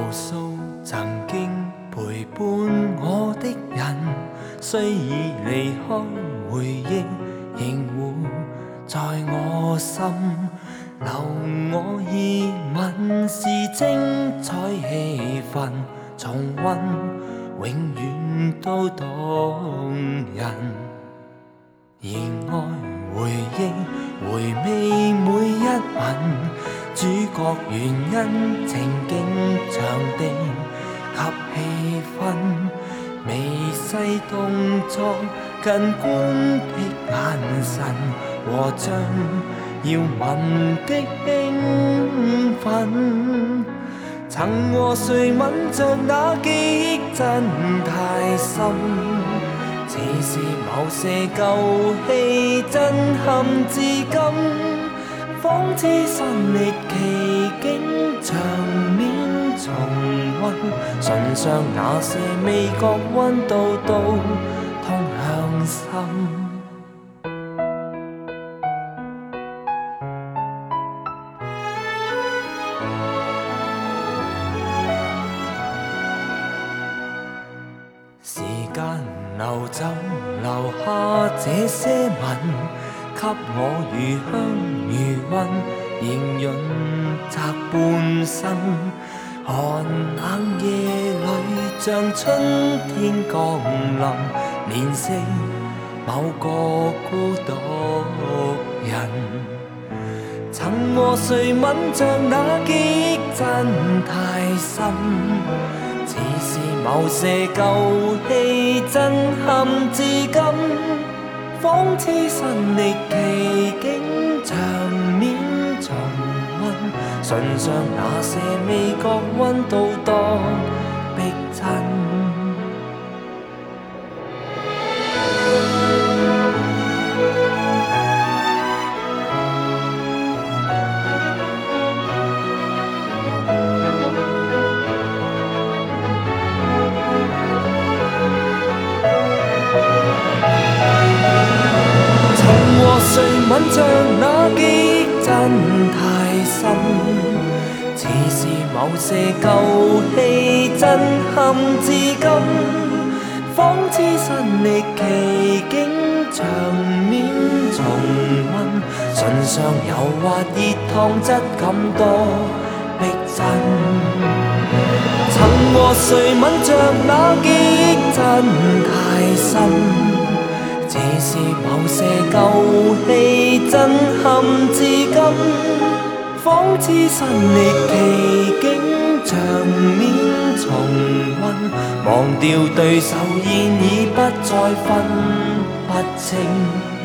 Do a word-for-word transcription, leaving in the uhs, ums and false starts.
無數曾經陪伴我的人，雖已離開，回憶仍活在我心。留我疑問是精彩氣氛，重溫永遠都動人。而愛回憶回味每一吻，主角原因情景場地及氣氛，微細動作近觀的眼神和將要吻的興奮，曾和誰吻着那記憶真太深，似是某些舊戲震撼至今，仿似身歷其境場面重溫，唇上那些味覺溫度都通向心。時間流走，留下這些吻，給我如香如溫，仍潤澤半生。寒冷夜裏，像春天降臨，憐惜某個孤獨人。曾和誰吻着那記憶真太深，似是某些舊戲震撼至今，仿似身歷其境場面重溫，唇上那些味覺溫度多逼真。誰吻着那記憶真太深，似是某些舊戲震撼至今，仿似身歷其境場面重溫，唇上柔滑熱燙質感多逼真。曾和誰吻着那記憶真太深，似是某些舊戲震撼至今，仿似身歷其境場面重溫，忘掉對手現已不再分不清。